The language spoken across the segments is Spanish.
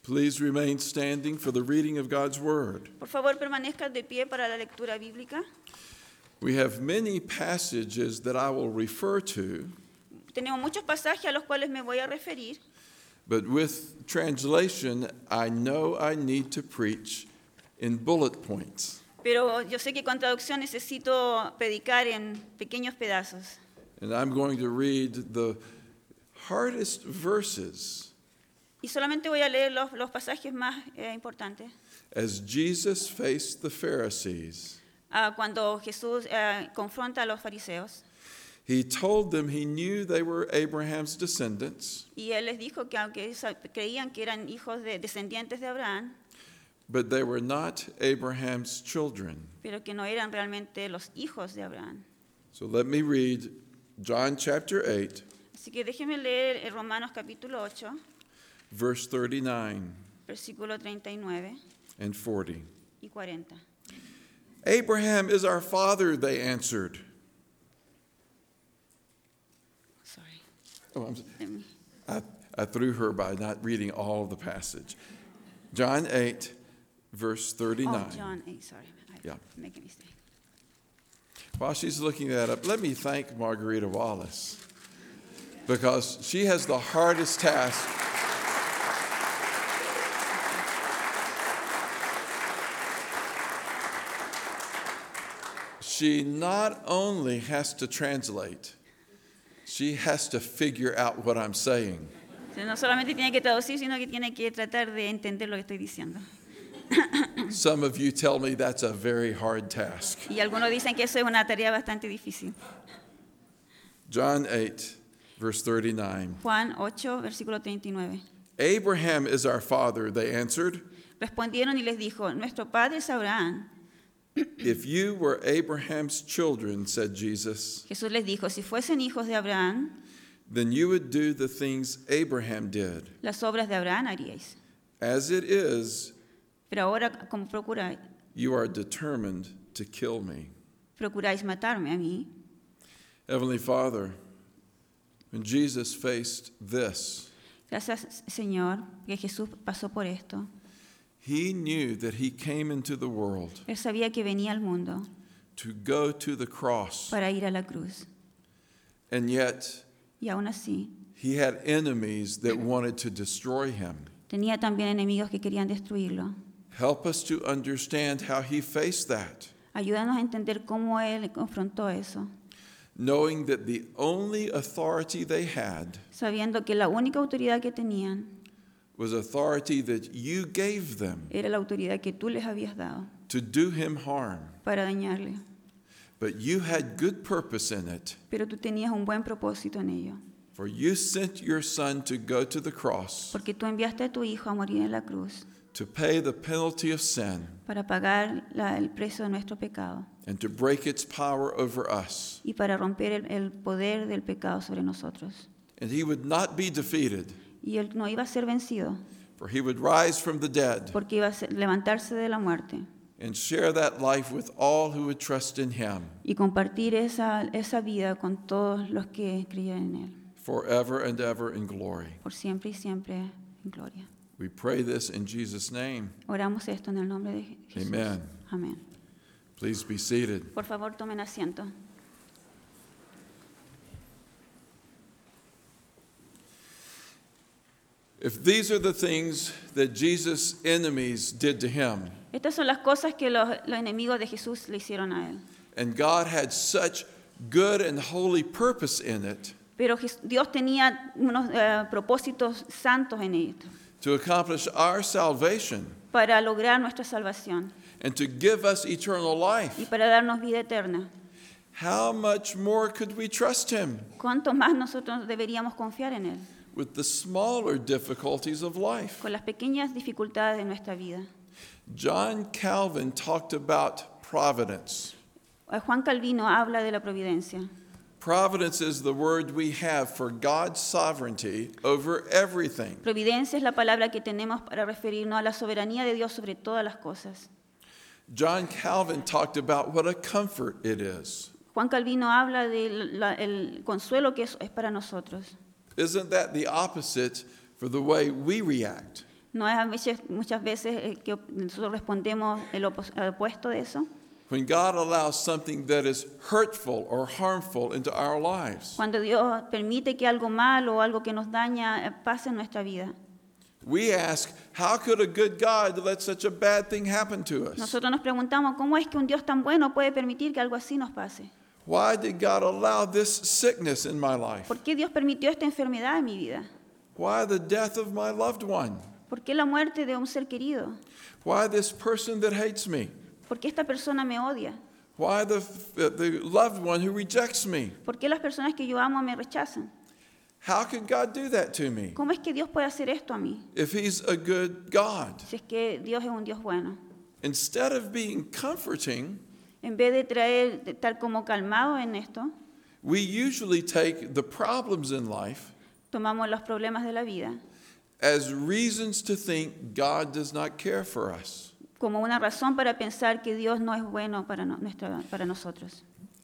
Please remain standing for the reading of God's Word. Por favor, permanezcan de pie para la lectura bíblica. We have many passages that I will refer to, Tenemos muchos pasajes a los cuales me voy a referir, but with translation, I know I need to preach in bullet points. pero yo sé que con traducción necesito predicar en pequeños pedazos. And I'm going to read the hardest verses Y solamente voy a leer los pasajes más importantes. as Jesus faced the Pharisees. Cuando Jesús confronta a los fariseos, He told them he knew they were Abraham's descendants, y él les dijo que aunque creían que eran hijos de descendientes de Abraham, but they were not Abraham's children. pero que no eran realmente los hijos de Abraham. So let me read John chapter 8, Así que déjenme leer en Romanos capítulo 8, verse 39 versículo 39 and 40. y 40. Abraham is our father, they answered. Sorry. Oh, Let me- I threw her by not reading all of the passage. John 8, verse 39. Oh, John 8, sorry. I Yeah. make a mistake. While she's looking that up, let me thank Margarita Wallace because she has the hardest task. She not only has to translate, she has to figure out what I'm saying. O sea, no solamente tiene que traducir, sino que tiene que tratar de entender lo que estoy diciendo. Some of you tell me that's a very hard task. Y algunos dicen que eso es una tarea bastante difícil. John 8, verse 39. Juan 8, versículo 39. Abraham is our father, they answered. Respondieron y les dijo, nuestro padre es Abraham. If you were Abraham's children, said Jesus, Jesús les dijo, si fuesen hijos de Abraham, then you would do the things Abraham did. las obras de Abraham haríais. As it is, Pero ahora, como you are determined to kill me. procuráis matarme a mí, Heavenly Father, when Jesus faced this, gracias, Señor, que Jesús pasó por esto. he knew that he came into the world Él sabía que venía al mundo to go to the cross, para ir a la cruz. and yet Y aún así, he had enemies that wanted to destroy him. tenía también enemigos que querían destruirlo. Help us to understand how he faced that, Ayúdanos a entender cómo Él confrontó eso, knowing that the only authority they had sabiendo que la única autoridad que tenían was authority that you gave them era la autoridad que tú les habías dado to do him harm. para dañarle. But you had good purpose in it, Pero tú tenías un buen propósito en ello, for you sent your son to go to the cross porque tú enviaste a tu Hijo a morir en la cruz to pay the penalty of sin para pagar el precio de nuestro pecado and to break its power over us. y para romper el poder del pecado sobre nosotros. And he would not be defeated, Y Él no iba a ser vencido, for he would rise from the dead porque iba a levantarse de la muerte and share that life with all who would trust in him y compartir esa vida con todos los que creían en Él, forever and ever in glory. por siempre y siempre en gloria. We pray this in Jesus' name. Oramos esto en el nombre de Jesús. Amen. Amén. Please be seated. Por favor, tomen asiento. If these are the things that Jesus' enemies did to him, Estas son las cosas que los enemigos de Jesús le hicieron a Él. and God had such good and holy purpose in it Pero Dios tenía unos propósitos santos en esto to accomplish our salvation para lograr nuestra salvación and to give us eternal y life, para darnos vida eterna. how much more could we trust him ¿Cuánto más nosotros deberíamos confiar en Él with the smaller difficulties of life? con las pequeñas dificultades de nuestra vida? John Calvin talked about providence. Juan Calvino habla de la providencia. Providence is the word we have for God's sovereignty over everything. Providencia es la palabra que tenemos para referirnos a la soberanía de Dios sobre todas las cosas. John Calvin talked about what a comfort it is. Juan Calvino habla del consuelo que es para nosotros. Isn't that the opposite for the way we react? ¿No es muchas veces que nosotros respondemos el opuesto de eso? When God allows something that is hurtful or harmful into our lives, Cuando Dios permite que algo malo o algo que nos daña pase en nuestra vida. we ask, how could a good God let such a bad thing happen to us? Nosotros nos preguntamos, ¿cómo es que un Dios tan bueno puede permitir que algo así nos pase? Why did God allow this sickness in my life? ¿Por qué Dios permitió esta enfermedad en mi vida? Why the death of my loved one? ¿Por qué la muerte de un ser querido? Why this person that hates me? ¿Por qué esta persona me odia? Why the loved one who rejects me? ¿Por qué las personas que yo amo me rechazan? How could God do that to me ¿Cómo es que Dios puede hacer esto a mí? if He's a good God? Si es que Dios es un Dios bueno. Instead of being comforting, En vez de estar como calmado en esto, we usually take the problems in life tomamos los problemas de la vida as reasons to think God does not care for us. como una razón para pensar que Dios no es bueno para nosotros.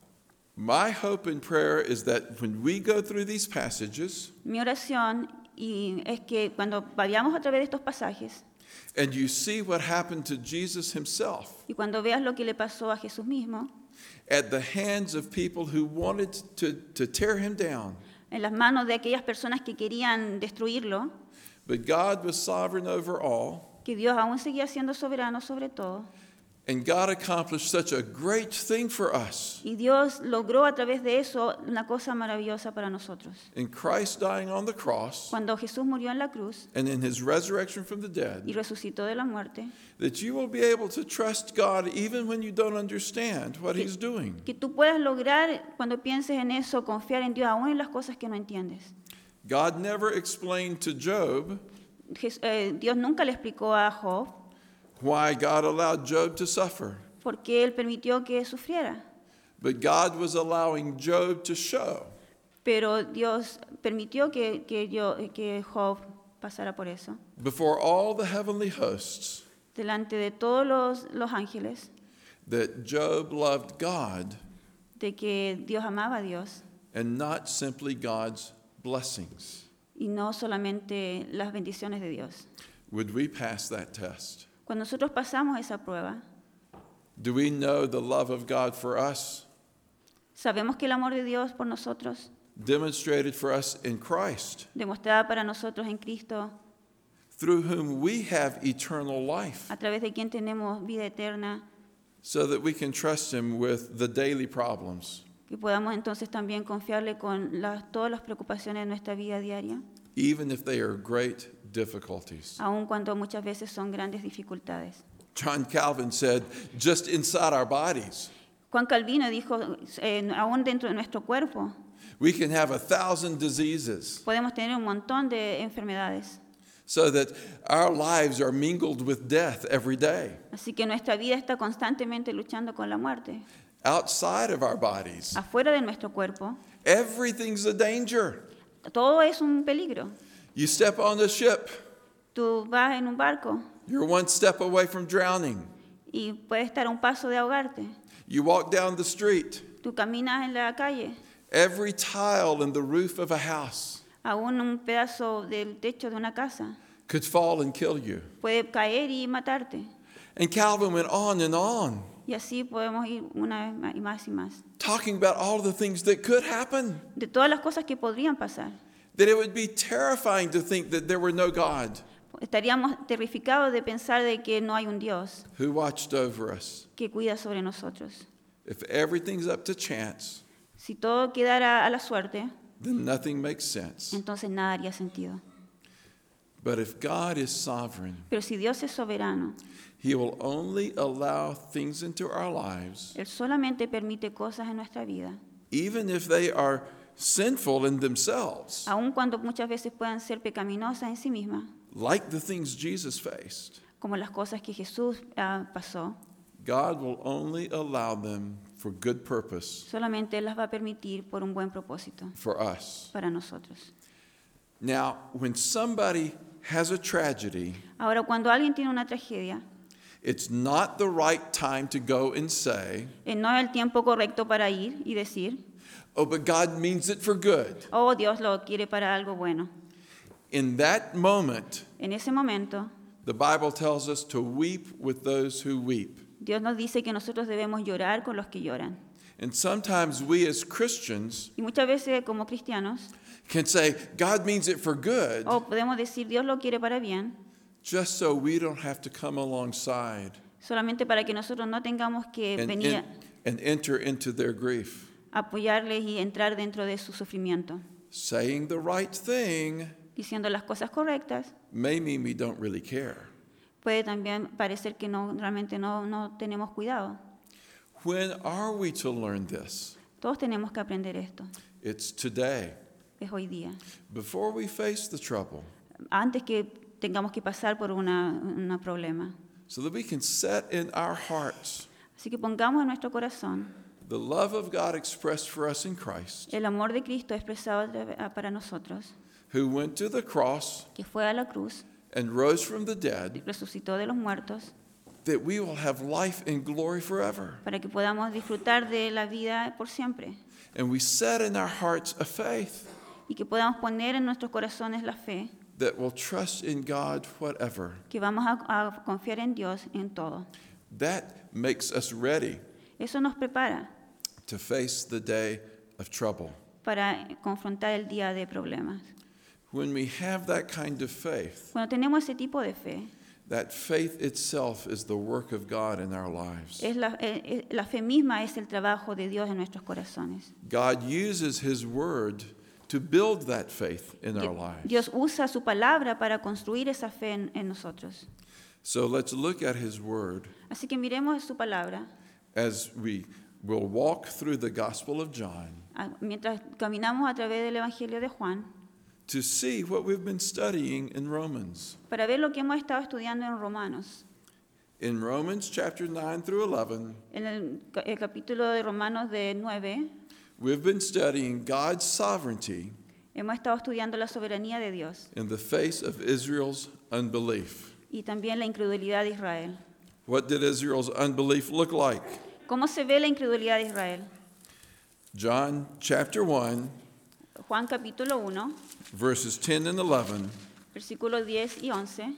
My hope and prayer is that when we go through these passages Mi oración es que cuando vayamos a través de estos pasajes and you see what happened to Jesus Himself y cuando veas lo que le pasó a Jesús mismo, at the hands of people who wanted to tear Him down, en las manos de aquellas personas que querían destruirlo, but God was sovereign over all, que Dios aún seguía siendo soberano sobre todo, and God accomplished such a great thing for us y Dios logró a través de eso una cosa maravillosa para nosotros. in Christ dying on the cross Cuando Jesús murió en la cruz and in His resurrection from the y dead, resucitó de la muerte, that you will be able to trust God even when you don't understand what He's doing. que tú puedas lograr, cuando pienses en eso, confiar en Dios aún en las cosas que no entiendes. God never explained to Job Dios nunca le explicó a Job why God allowed Job to suffer, por qué él permitió que sufriera, but God was allowing Job to show pero Dios permitió que Job pasara por eso. before all the heavenly hosts Delante de todos los ángeles, that Job loved God de que Dios amaba a Dios and not simply God's blessings. y no solamente las bendiciones de Dios. Would we pass that test? Cuando nosotros pasamos esa prueba, Do we know the love of God for us, sabemos que el amor de Dios por nosotros, demonstrated for us in Christ, demostrada para nosotros en Cristo, through whom we have eternal life, a través de quien tenemos vida eterna, so that we can trust Him with the daily problems, que podamos entonces también confiarle con todas las preocupaciones de nuestra vida diaria, even if they are great difficulties? aun cuando muchas veces son grandes dificultades. John Calvin said, just inside our bodies, Juan Calvino dijo, aún dentro de nuestro cuerpo we can have 1,000 diseases, podemos tener un montón de enfermedades. so that our lives are mingled with death every day. Así que nuestra vida está constantemente luchando con la muerte. Outside of our bodies, Afuera de nuestro cuerpo, everything's a danger. todo es un peligro. You step on the ship, Tú vas en un barco you're one step away from drowning. y puedes estar a un paso de ahogarte. You walk down the street, Tú caminas en la calle, every tile in the roof of a house aún un pedazo del techo de una casa could fall and kill you. puede caer y matarte. And Calvin went on, Y así podemos ir una vez más y más. talking about all the things that could happen, De todas las cosas que podrían pasar. that it would be terrifying to think that there were no God Estaríamos terrificados de pensar de que no hay un Dios who watched over us. que cuida sobre nosotros. If everything's up to chance, Si todo quedara a la suerte, then nothing makes sense. entonces nada haría sentido. But if God is sovereign, Pero si Dios es soberano, He will only allow things into our lives, Él solamente permite cosas en nuestra vida, even if they are sinful in themselves, aun cuando muchas veces puedan ser pecaminosas en sí mismas, like the things Jesus faced. como las cosas que Jesús pasó. God will only allow them for good purpose Solamente Él las va a permitir por un buen propósito for us. para nosotros. Now, when somebody has a tragedy, Ahora, cuando alguien tiene una tragedia, it's not the right time to go and say, no es el tiempo correcto para ir y decir, oh, but God means it for good. oh, Dios lo quiere para algo bueno. In that moment, En ese momento, The Bible tells us to weep with those who weep. Dios nos dice que nosotros debemos llorar con los que lloran. And sometimes we as Christians Y muchas veces como cristianos, can say, God means it for good, o podemos decir Dios lo quiere para bien, just so we don't have to come alongside solamente para que nosotros no tengamos que and, venir and enter into their grief. a apoyarles y entrar dentro de su sufrimiento. Saying the right thing Diciendo las cosas correctas may mean we don't really care. puede también parecer que realmente no tenemos cuidado. When are we to learn this? Todos tenemos que aprender esto. It's today. Es hoy día. Before we face the trouble, Antes que tengamos que pasar por un problema. so that we can set in our hearts Así que pongamos en nuestro corazón the love of God expressed for us in Christ, el amor de Cristo expresado para nosotros, who went to the cross que fue a la cruz, and rose from the dead, resucitó de los muertos, that we will have life and glory forever. para que podamos disfrutar de la vida por siempre And we set in our hearts a faith y que podamos poner en nuestros corazones la fe, that will trust in God whatever. que vamos a confiar en Dios en todo. That makes us ready Eso nos prepara to face the day of trouble. para confrontar el día de problemas. When we have that kind of faith, Cuando tenemos ese tipo de fe, that faith itself is the work of God in our lives. la fe misma es el trabajo de Dios en nuestros corazones. God uses His Word to build that faith in our lives. Dios usa su palabra para construir esa fe en nosotros. So let's look at His Word Así que miremos su palabra as we will walk through the Gospel of John mientras caminamos a través del Evangelio de Juan to see what we've been studying in Romans. para ver lo que hemos estado estudiando en Romanos. In Romans chapter 9 through 11, En el capítulo de Romanos de 9 we've been studying God's sovereignty hemos estado estudiando la soberanía de Dios in the face of Israel's unbelief. y también la incredulidad de Israel. What did Israel's unbelief look like? ¿Cómo se ve la incredulidad de Israel? John chapter 1, Juan capítulo 1, verses 10 and 11. versículos 10 y 11.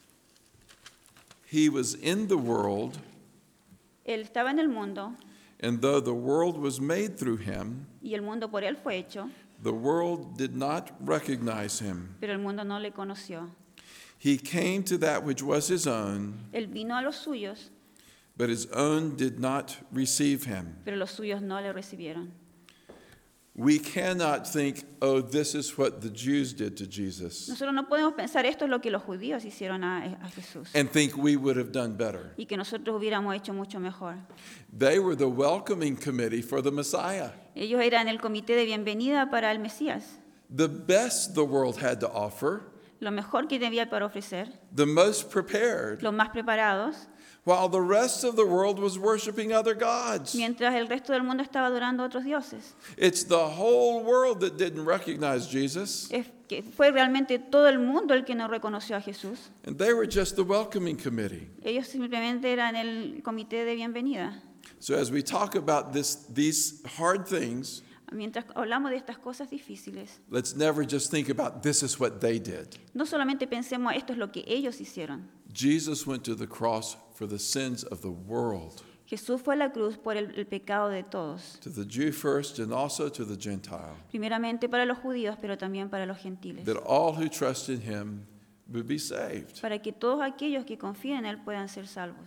He was in the world, Él estaba en el mundo and though the world was made through him, y el mundo por él fue hecho, the world did not recognize him. pero el mundo no le conoció. He came to that which was his own, Él vino a los suyos, but his own did not receive him. pero los suyos no le recibieron. We cannot think, oh, this is what the Jews did to Jesus, Nosotros no podemos pensar esto es lo que los judíos hicieron a Jesús and think we would have done better. y que nosotros hubiéramos hecho mucho mejor. They were the welcoming committee for the Messiah. Ellos eran el comité de bienvenida para el Mesías, The best the world had to offer, lo mejor que debía para ofrecer, the most prepared, los más preparados, while the rest of the world was worshiping other gods. mientras el resto del mundo estaba adorando a otros dioses. It's the whole world that didn't recognize Jesus, Es que fue realmente todo el mundo el que no reconoció a Jesús. and they were just the welcoming committee. Ellos simplemente eran el comité de bienvenida. So as we talk about these hard things, Mientras hablamos de estas cosas difíciles, let's never just think about this is what they did. no solamente pensemos esto es lo que ellos hicieron. Jesus went to the cross for the sins of the world, Jesús fue a la cruz por el pecado de todos, to the Jew first and also to the Gentile, primeramente para los judíos, pero también para los gentiles, that all who trust in him would be saved. para que todos aquellos que confíen en Él puedan ser salvos.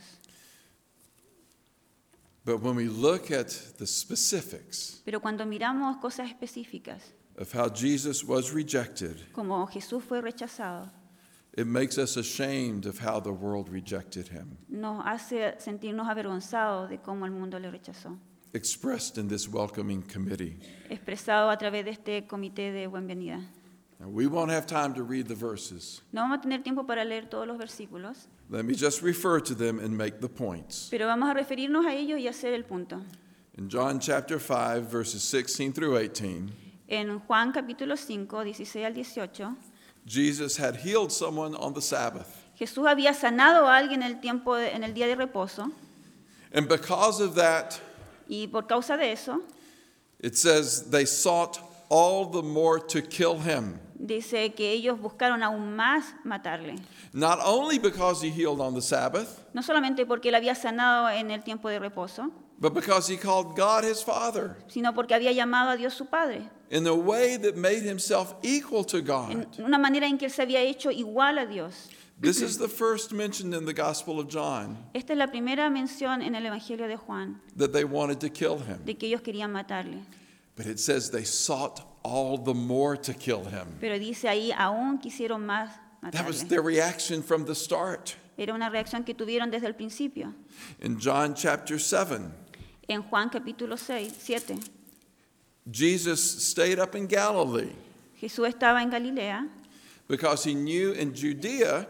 But when we look at the specifics Pero cuando miramos cosas específicas, of how Jesus was rejected, como Jesús fue rechazado, it makes us ashamed of how the world rejected him, nos hace sentirnos avergonzados de cómo el mundo le rechazó, expressed in this welcoming committee. expresado a través de este comité de bienvenida. Now, we won't have time to read the verses. No vamos a tener tiempo para leer todos los versículos, Let me just refer to them and make the points. pero vamos a referirnos a ellos y hacer el punto. In John chapter 5, verses 16 through 18, En Juan capítulo 5, 16 al 18, Jesus had healed someone on the Sabbath. Jesús había sanado a alguien en el día de reposo, And because of that, y por causa de eso, it says they sought all the more to kill him. dice que ellos buscaron aún más matarle. Not only because he healed on the Sabbath, No solamente porque él había sanado en el tiempo de reposo, but because he called God his Father sino porque había llamado a Dios su Padre, in a way that made himself equal to en God. una manera en que él se había hecho igual a Dios. This is the first mentioned in the Gospel of John Esta es la primera mención en el Evangelio de Juan, that they wanted to kill him. de que ellos querían matarle. But it says they sought all the more to kill him. Pero dice ahí, aún quisieron más That was matarle. their reaction from the start. Era una reacción que tuvieron desde el principio. In John chapter 7, En Juan capítulo 7, Jesus stayed up in Galilee Jesús estaba en Galilea because he knew in Judea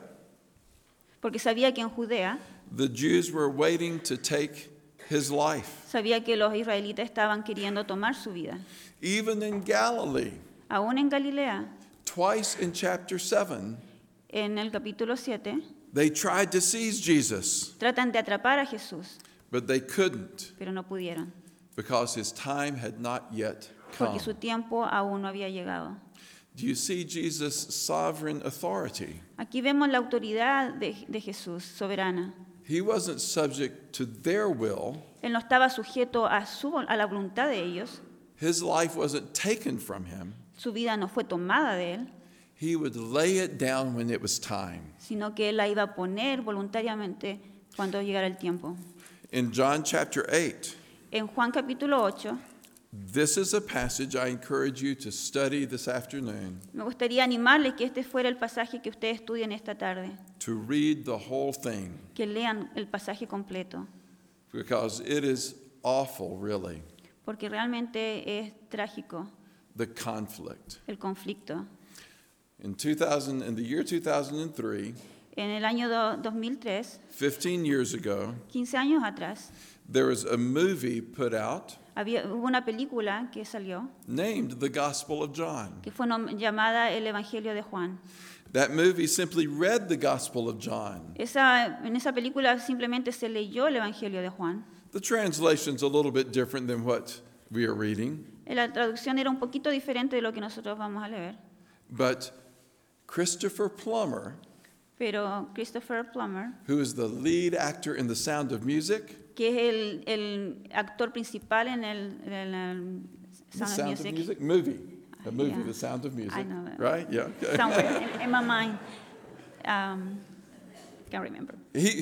porque sabía que en Judea, the Jews were waiting to take his life. sabía que los israelitas estaban queriendo tomar su vida. Even in Galilee, Aún en Galilea, twice in chapter 7, en el capítulo 7, they tried to seize Jesus, tratan de atrapar a Jesús, but they couldn't pero no pudieron, because his time had not yet come. porque su tiempo aún no había llegado. Do you see Jesus' sovereign authority? Aquí vemos la autoridad de Jesús, soberana. He wasn't subject to their will. Él no estaba sujeto a la voluntad de ellos, His life wasn't taken from him. su vida no fue tomada de él, He would lay it down when it was time. sino que él la iba a poner voluntariamente cuando llegara el tiempo. In John chapter 8, En Juan capítulo 8, this is a passage I encourage you to study this afternoon, me gustaría animarles que este fuera el pasaje que ustedes estudien esta tarde, to read the whole thing, que lean el pasaje completo, because it is awful, really, porque realmente es trágico the conflict. el conflicto. In the year 2003, En el año 2003, 15 years ago, 15 años atrás, there was a movie put out hubo una película que salió named The Gospel of John. que fue llamada El Evangelio de Juan. That movie simply read the Gospel of John. En esa película simplemente se leyó el Evangelio de Juan. The translation's a little bit different than what we are reading, La traducción era un poquito diferente de lo que nosotros vamos a leer, but Christopher Plummer, pero Christopher Plummer, who is the lead actor in The Sound of Music, que es el actor principal en el The Sound of Sound of Music, Music movie, the movie, Yeah. The Sound of Music, I know that. right? Yeah. Okay. somewhere in my mind, can't remember.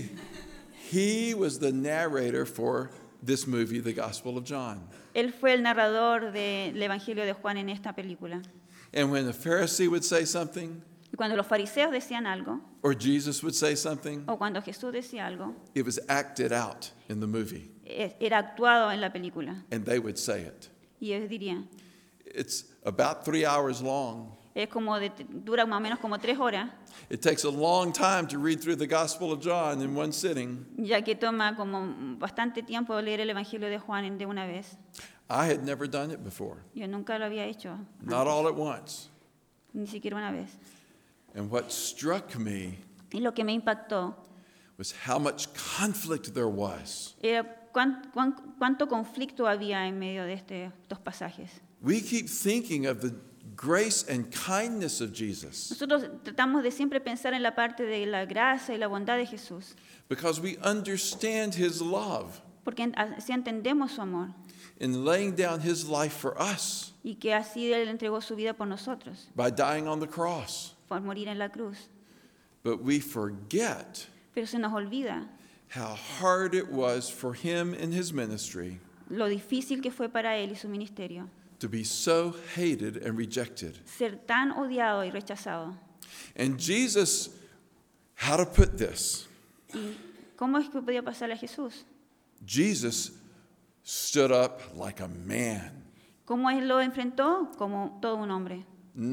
He was the narrator for this movie, The Gospel of John. Él fue el narrador del Evangelio de Juan en esta película. And when a Pharisee would say something, Y cuando los fariseos decían algo, or Jesus would say something, o cuando Jesús decía algo, it was acted out in the movie, era actuado en la película. and they would say it. Y ellos dirían, It's about 3 hours long. es dura más o menos como 3 horas, It takes a long time to read through the Gospel of John in one sitting. ya que toma como bastante tiempo leer el Evangelio de Juan de una vez. I had never done it before, Yo nunca lo había hecho, not all at once. ni siquiera una vez. And what struck me Y lo que me impactó was how much conflict there was. era cuánto conflicto había en medio de estos pasajes. We keep thinking of the grace and kindness of Jesus Nosotros tratamos de siempre pensar en la parte de la gracia y la bondad de Jesús, because we understand his love porque así entendemos su amor in laying down his life for us y que así Él entregó su vida por nosotros, by dying on the cross. por morir en la cruz. But we forget Pero se nos olvida how hard it was for him in his ministry lo difícil que fue para Él y su ministerio, to be so hated and rejected. ser tan odiado y rechazado. And Jesus, how to put this? ¿Y cómo es que podía pasarle a Jesús? Jesus stood up like a man. ¿Cómo Él lo enfrentó? Como todo un hombre.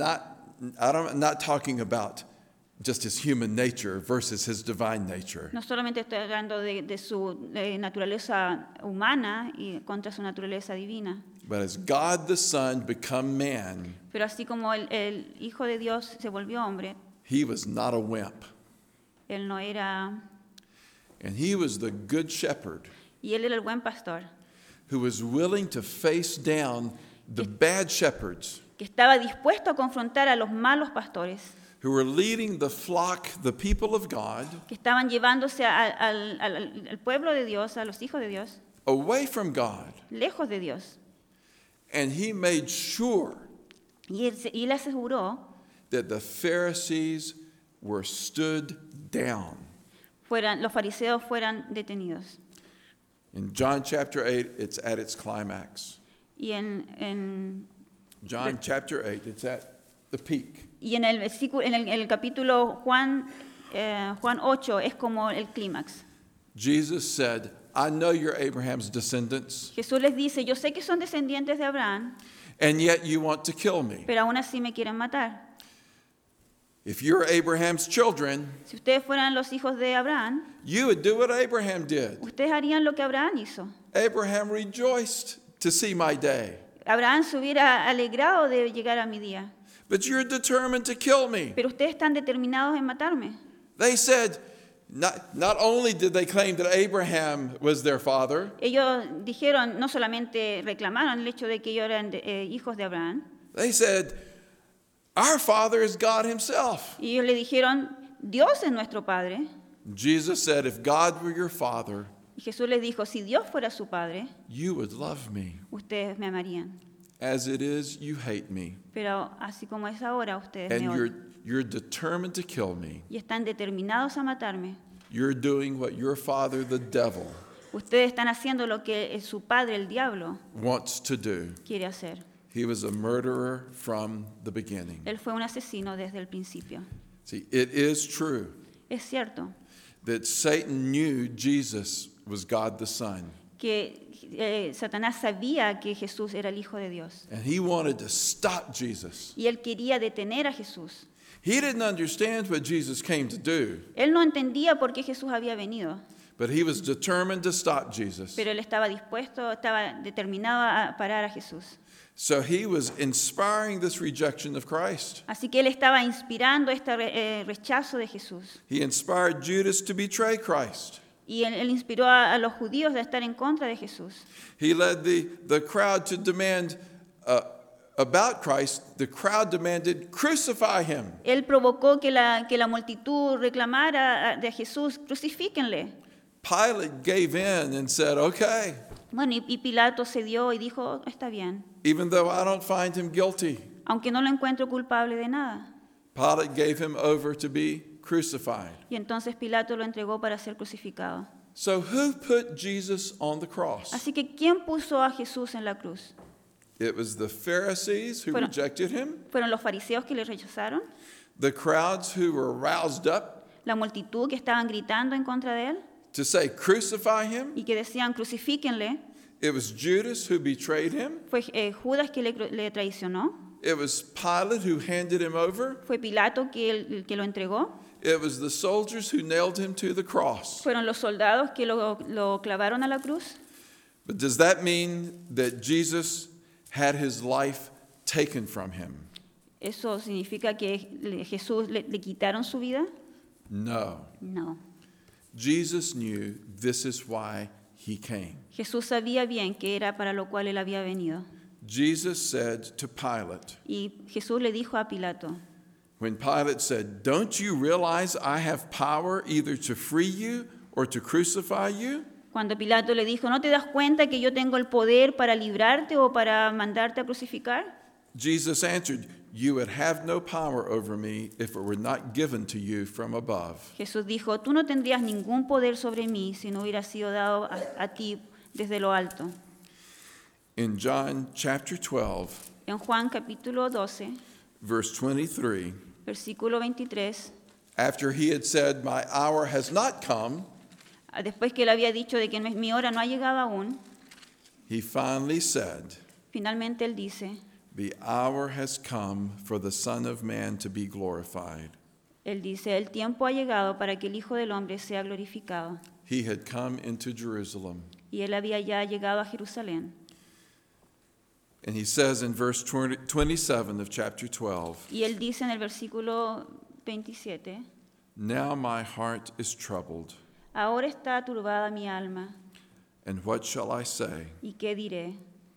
I'm not talking about just his human nature versus his divine nature. No solamente estoy hablando de su naturaleza humana y contra su naturaleza divina, But as God the Son become man, pero así como el Hijo de Dios se volvió hombre, he was not a wimp. Él no era, And he was the good shepherd y Él era el buen pastor, who was willing to face down the bad shepherds que estaba dispuesto a confrontar a los malos pastores, who were leading the flock, the people of God, que estaban llevándose al pueblo de Dios, a los hijos de Dios, away from God. lejos de Dios. And he made sure Y él aseguró that the Pharisees were stood down. los fariseos fueran detenidos. In John chapter 8, it's at its climax. Y en John chapter 8, it's at the peak. el versículo, en el capítulo Juan 8 es como el clímax. Jesus said, I know you're Abraham's descendants, Jesús les dice, yo sé que son descendientes de Abraham, and yet you want to kill me. pero aún así me quieren matar. If you're Abraham's children, Si ustedes fueran los hijos de Abraham, you would do what Abraham did. ustedes harían lo que Abraham hizo. Abraham rejoiced to see my day, Abraham se hubiera alegrado de llegar a mi día, but you're determined to kill me. pero ustedes están determinados en matarme. They said, not only did they claim that Abraham was their father, Ellos dijeron, no solamente reclamaron el hecho de que ellos eran hijos de Abraham, they said, our father is God himself. y ellos le dijeron, Dios es nuestro Padre. Jesus said, if God were your father, Y Jesús les dijo, si Dios fuera su Padre, you would love me. ustedes me amarían. As it is, you hate me. Pero así como es ahora, ustedes And me odian. you're determined to kill me. Y están determinados a matarme. You're doing what your father, the devil, Ustedes están haciendo lo que su padre, el diablo, wants to do. quiere hacer. He was a murderer from the beginning. Él fue un asesino desde el principio. See, it is true Es cierto that Satan knew Jesus was God the Son, que Satanás sabía que Jesús era el Hijo de Dios. and he wanted to stop Jesus. Y él quería detener a Jesús. He didn't understand what Jesus came to do, Él no entendía por qué Jesús había venido, but he was determined to stop Jesus. pero él estaba dispuesto, estaba determinado a parar a Jesús. So he was inspiring this rejection of Christ. Así que él estaba inspirando este rechazo de Jesús. He inspired Judas to betray Christ. Y él inspiró a los judíos a estar en contra de Jesús. He led the crowd to demand about Christ. The crowd demanded, crucify him. Él provocó que la multitud reclamara de Jesús, crucifíquenle. Pilate gave in and said, okay, Bueno, y Pilato cedió y dijo, está bien, even though I don't find him guilty. aunque no lo encuentro culpable de nada. Pilate gave him over to be crucified. Y entonces Pilato lo entregó para ser crucificado. So who put Jesus on the cross? Así que, ¿quién puso a Jesús en la cruz? It was the Pharisees who Fueron- rejected him, ¿Fueron los fariseos que le rechazaron? the crowds who were roused up ¿La multitud que estaban gritando en contra de él? to say, crucify him. Y que decían, crucifíquenle. It was Judas who betrayed him. Fue Judas que le traicionó. It was Pilate who handed him over. Fue Pilato el que lo entregó. It was the soldiers who nailed him to the cross. Fueron los soldados que lo clavaron a la cruz. But does that mean that Jesus had his life taken from him? ¿Eso significa que Jesús le quitaron su vida? No. No. Jesus knew this is why he came. Jesús sabía bien que era para lo cual él había venido. Jesus said to Pilate, Y Jesús le dijo a Pilato, when Pilate said, don't you realize I have power either to free you or to crucify you? cuando Pilato le dijo, ¿no te das cuenta que yo tengo el poder para librarte o para mandarte a crucificar? Jesus answered, you would have no power over me if it were not given to you from above. Jesús dijo, tú no tendrías ningún poder sobre mí si no hubiera sido dado a ti desde lo alto. In John chapter 12, En Juan capítulo 12, verse 23, versículo 23, after he had said, my hour has not come, después que él había dicho de que mi hora no ha llegado aún, he finally said, finalmente él dice, the hour has come for the Son of Man to be glorified. él dice, el tiempo ha llegado para que el Hijo del Hombre sea glorificado. He had come into Jerusalem. Y él había ya llegado a Jerusalén. And he says in verse 27 of chapter 12, Y él dice en el versículo 27, now my heart is troubled, ahora está turbada mi alma, and what shall I say? ¿y qué diré?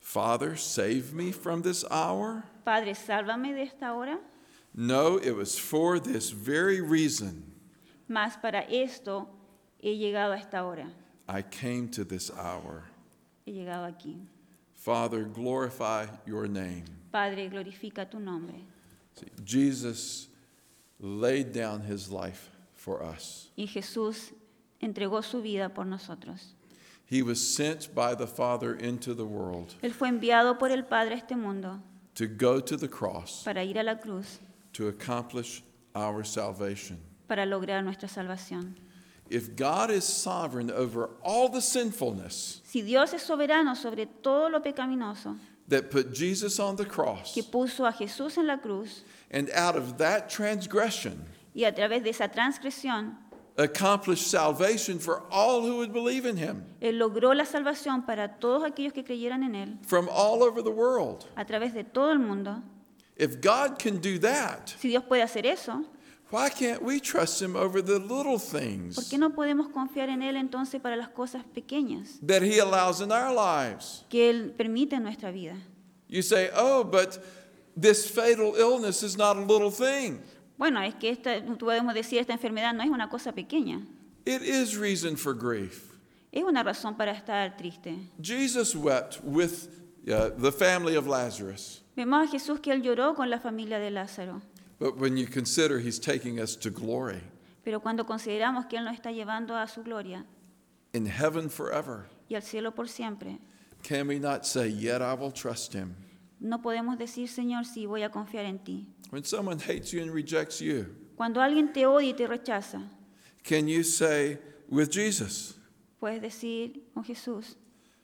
Father, save me from this hour? Padre, sálvame de esta hora. No, it was for this very reason Mas para esto he llegado a esta hora. I came to this hour. He llegado aquí. Father, glorify your name. Padre, glorifica tu nombre. See, Jesus laid down his life for us. Y Jesús entregó su vida por nosotros. He was sent by the Father into the world Él fue enviado por el Padre a este mundo to go to the cross para ir a la cruz, to accomplish our salvation. para lograr nuestra salvación. If God is sovereign over all the sinfulness Si Dios es soberano sobre todo lo pecaminoso, that put Jesus on the cross, que puso a Jesús en la cruz, and out of that transgression y a través de esa transgresión, accomplished salvation for all who would believe in him Él logró la salvación para todos aquellos que creyeran en Él, from all over the world. a través de todo el mundo. If God can do that, Si Dios puede hacer eso, why can't we trust him over the little ¿por things qué no podemos confiar en Él entonces para las cosas pequeñas that he allows in our lives? que Él permite en nuestra vida? You say, oh, but this fatal illness is not a little thing. Bueno, es que podemos decir, esta enfermedad no es una cosa pequeña, It is reason for grief. es una razón para estar triste. Jesus wept with the family of Lazarus. Vemos a Jesús que Él lloró con la familia de Lázaro, But when you consider he's taking us to glory pero cuando consideramos que Él nos está llevando a su gloria in heaven forever, y al cielo por siempre, can we not say, yet I will trust him? no podemos decir, Señor, sí, voy a confiar en ti. When someone hates you and rejects you, Cuando alguien te odia y te rechaza, can you say with Jesus, puedes decir con Jesús,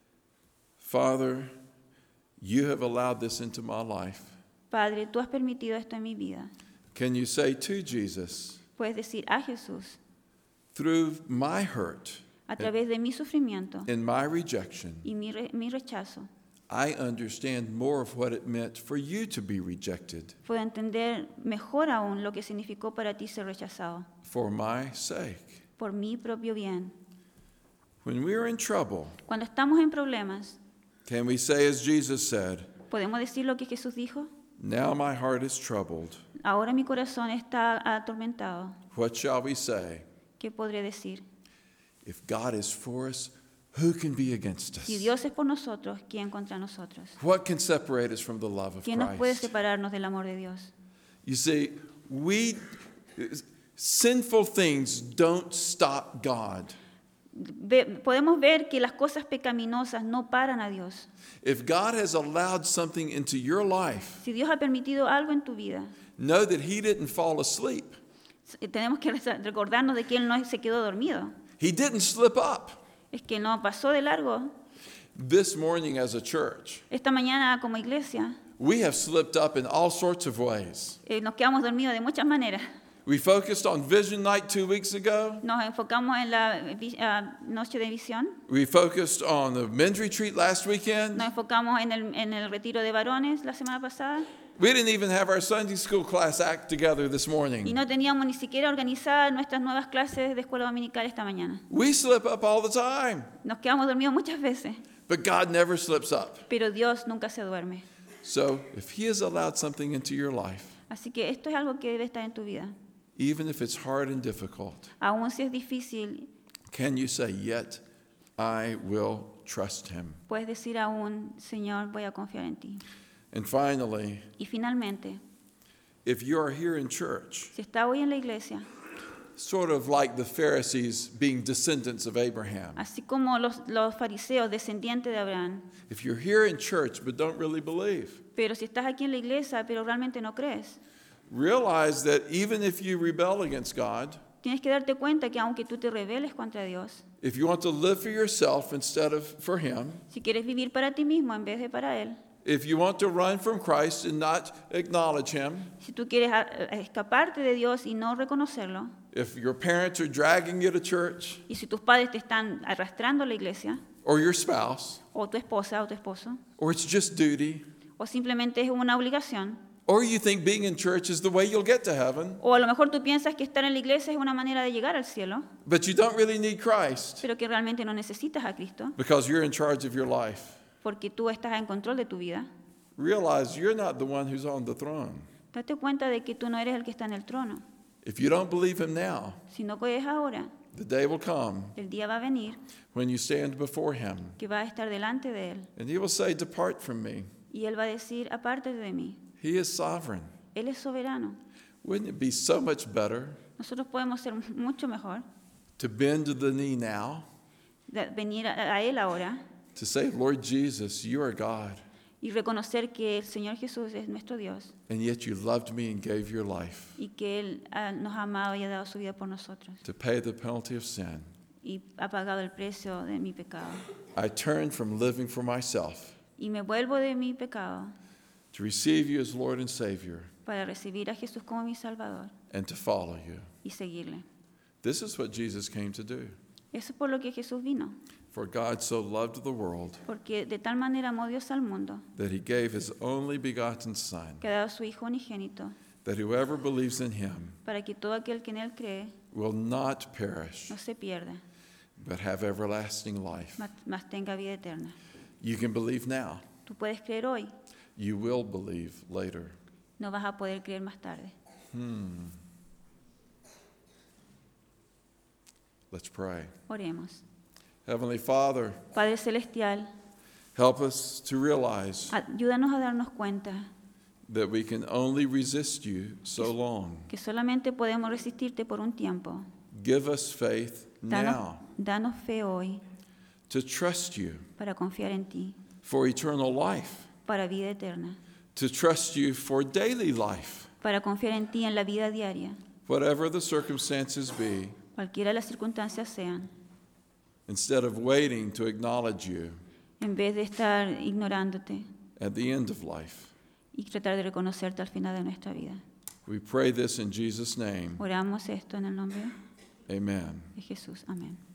Father, you have allowed this into my life. Padre, tú has permitido esto en mi vida. Can you say to Jesus, Puedes decir a Jesús, through my hurt a través de mi sufrimiento and my rejection, y mi rechazo, I understand more of what it meant for you to be rejected puedo entender mejor aún lo que significó para ti ser rechazado, for my sake. por mi propio bien. When we are in trouble, Cuando estamos en problemas, can we say as Jesus said, ¿podemos decir lo que Jesús dijo? now my heart is troubled. Ahora mi corazón está atormentado. What shall we say? ¿Qué podré decir? If God is for us, who can be against us? Si Dios es por nosotros, ¿quién contra nosotros? What can separate us from the love of ¿Quién nos puede Christ? separarnos del amor de Dios? You see, sinful things don't stop God. Podemos ver que las cosas pecaminosas no paran a Dios. If God has allowed something into your life, Si Dios ha permitido algo en tu vida, know that He didn't fall asleep. tenemos que recordarnos de que Él no se quedó dormido. He didn't slip up. Es que no pasó de largo. This morning as a church, Esta mañana como iglesia we have slipped up in all sorts of ways. nos quedamos dormidos de muchas maneras. We focused on Vision Night 2 weeks ago. Nos enfocamos en la noche de visión. We focused on the men's retreat last weekend. Nos enfocamos en el retiro de varones la semana pasada. We didn't even have our Sunday school class act together this Y morning. no teníamos ni siquiera organizadas nuestras nuevas clases de escuela dominical esta mañana. We slip up all the time, Nos quedamos dormidos muchas veces, but God never slips up. pero Dios nunca se duerme. So if He has allowed something into your life, Así que esto es algo que debe estar en tu vida. even if it's hard and difficult, Aún si es difícil, can you say, yet I will trust Him? puedes decir aún, Señor, voy a confiar en ti. And finally, Y finalmente, if you are here in church, si está hoy en la iglesia, sort of like the Pharisees being descendants of Abraham, así como los fariseos, descendientes de Abraham, if you're here in church but don't really believe, pero si estás aquí en la iglesia, pero realmente no crees, realize that even if you rebel against God, tienes que darte cuenta que aunque tú te rebeles contra Dios, if you want to live for yourself instead of for Him, si quieres vivir para ti mismo en vez de para Él, if you want to run from Christ and not acknowledge Him, si tú quieres escaparte de Dios y no reconocerlo, if your parents are dragging you to church, y si tus padres te están arrastrando a la iglesia, or your spouse, o tu esposa o tu esposo, or it's just duty, o simplemente es una obligación, or you think being in church is the way you'll get to heaven, o a lo mejor tú piensas que estar en la iglesia es una manera de llegar al cielo, but you don't really need Christ pero que realmente no necesitas a Cristo, because you're in charge of your life. porque tú estás en control de tu vida. Realize you're not the one who's on the throne. Date cuenta de que tú no eres el que está en el trono. If you don't believe him now, Si no crees ahora, the day will come el día va a venir when you stand before him, que va a estar delante de él and he will say, "Depart from me." y él va a decir, apártate de mí. He is sovereign. Él es soberano. Wouldn't it be so much better Nosotros podemos ser mucho mejor to bend the knee now, venir a él ahora to say, "Lord Jesus, you are God, y reconocer que el Señor Jesús es nuestro Dios and yet you loved me and gave your life y que Él nos ha amado y ha dado su vida por nosotros to pay the penalty of sin." y ha pagado el precio de mi pecado. I turn from living for myself Y me vuelvo de mi pecado to receive you as Lord and Savior para recibir a Jesús como mi Salvador and to follow you. y seguirle. This is what Jesus came to do. Eso es por lo que Jesús vino, For God so loved the world porque de tal manera amó Dios al mundo that he gave his only begotten Son, que ha dado a su Hijo unigénito that whoever believes in him para que todo aquel que en Él cree will not perish, no se pierda, but have everlasting life. mas tenga vida eterna. You can believe now. Tú puedes creer hoy, You will believe later. no vas a poder creer más tarde. Let's pray. Oremos. Heavenly Father, Padre Celestial, help us to realize ayúdanos a darnos cuenta that we can only resist you so long. que solamente podemos resistirte por un tiempo. Give us faith now Danos fe hoy to trust you para confiar en ti, for eternal life, para vida eterna, to trust you for daily life, para confiar en ti en la vida diaria, whatever the circumstances be, cualquiera las circunstancias sean, instead of waiting to acknowledge you en vez de estar ignorándote at the end of life. y tratar de reconocerte al final de nuestra vida. We pray this in Jesus' name. Oramos esto en el nombre Amen. de Jesús. Amén.